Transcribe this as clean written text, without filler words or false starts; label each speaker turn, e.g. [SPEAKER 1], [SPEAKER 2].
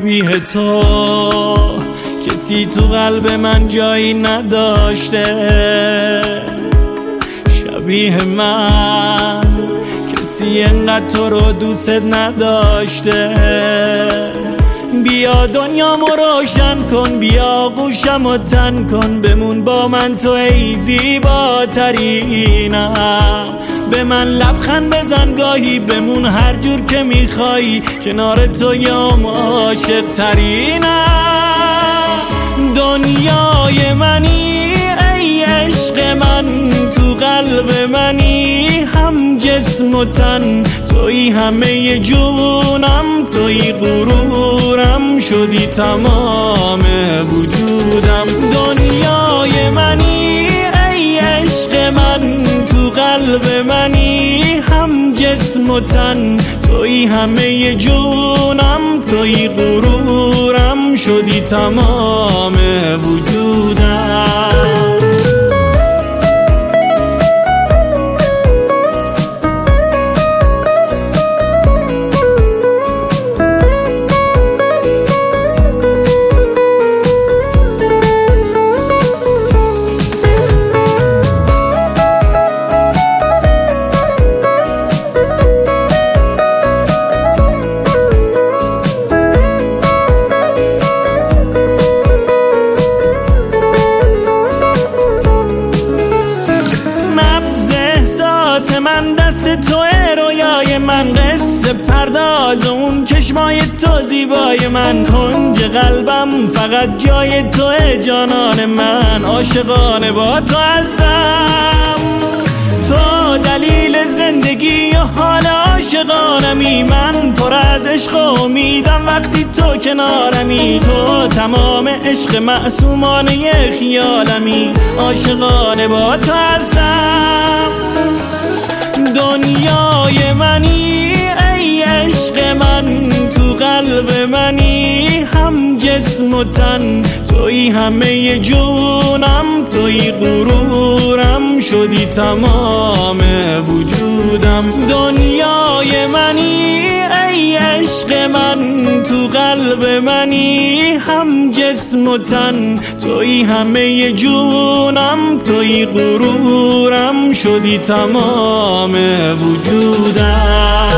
[SPEAKER 1] شبیه تو کسی تو قلب من جایی نداشته، شبیه من کسی انقدر تو رو دوست نداشته. بیا دنیامو روشن کن، بیا گوشمو تن کن، بمون با من تو ای زیباترینم. به من لبخند بزن گاهی، بمون هر جور که میخوایی، کنار تو یام عاشق ترینم. دنیای منی ای عشق من، تو قلب منی، هم جسم و تن توی همه جونم، توی غرورم، شدی تمام وجودم. دنیای منی ای عشق من، تو قلب منی، هم جسم و تن توی همه جونم، توی غرورم، شدی تمام وجودم. من دست توه، رویای من قصه پرداز، اون چشمای تو زیبای من، کنج قلبم فقط جای توه، جانان من عاشقانه با تو هستم. تو دلیل زندگی و حال عاشقانمی، من پر از عشق و امیدم وقتی تو کنارمی. تو تمام عشق معصومانه خیالمی، عاشقانه با تو هستم. دنیای منی ای عشق من، تو قلب منی، هم جسم و تن توی همه جونم، توی غرورم، شدی تمام وجودم. دنیای منی ای عشق من، تو قلب منی، هم جسم و تن توی همه جونم، توی غرورم، شدی تمام وجودم.